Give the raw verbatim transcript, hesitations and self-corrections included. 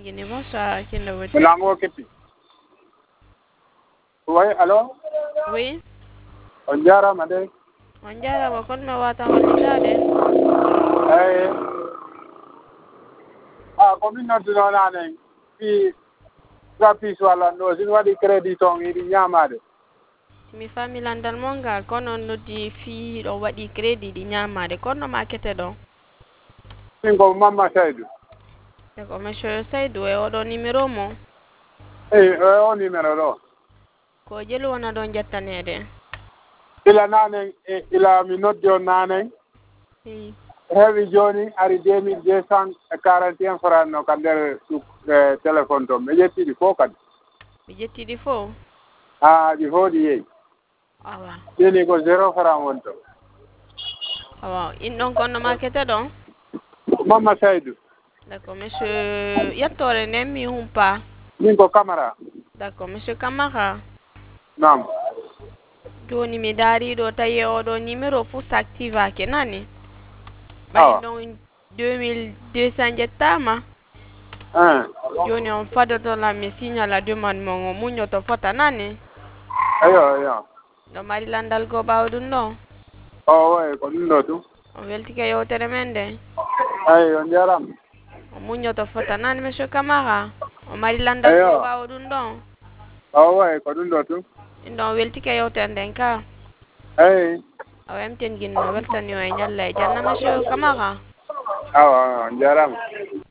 Guinée, bonsoir, qui est de votre... Milango Kepi. Oui, allô? Oui, On jara made. on dirait que me wata walidade. Eh. Ah, combien de temps on a Puis, ça puis wala no, sin wadi credit on iri nyamade. Mi famille landal mongal kono noddi fi do wadi credit di nyamade kono makete do. Singo mama Saidou. E ko monsieur Seydou e odo numéro mo Eh, eh, on numéro do. ko jeli wona don jettanede. Ila nane, eh, ila mi note jo nane. Oui. Heavy Johnny ari deux mille deux cent quarante et un francs no kander su eh, téléphone to. Me yetti di fo kad. Mi jetti di fo. Ah, di fo di yei. Awa. Deni ko zéro franc wonto. Awa, in don kono makete do. Mama Saidou. D'accord, monsieur yattore nemmi humpa. Ningo camera. D'accord, monsieur Kamara. Nam. Joni mi dari do taye odo numéro fu s'activa ke nani. Bari Awa. don deux mille deux cents jettama. Eh. Joni on fadoto la mi signa la demande mo munyo to fota nani. Ayo, ayo. Do mari landal go bawdun no. Oh, ouais, ko ɗum ɗo tum. On welti ke yewtere men de. Ayi, on jarama. O munyo to fota nani monsieur Kamara. O mari landal Ayo. go bawdun do. Oh, ouais, ko ɗum ɗo tum. Ndo welti ke yewtere den ka. Ayi. O emten ginno weltani o e nyalla e janna monsieur Kamara. Awa, on jarama.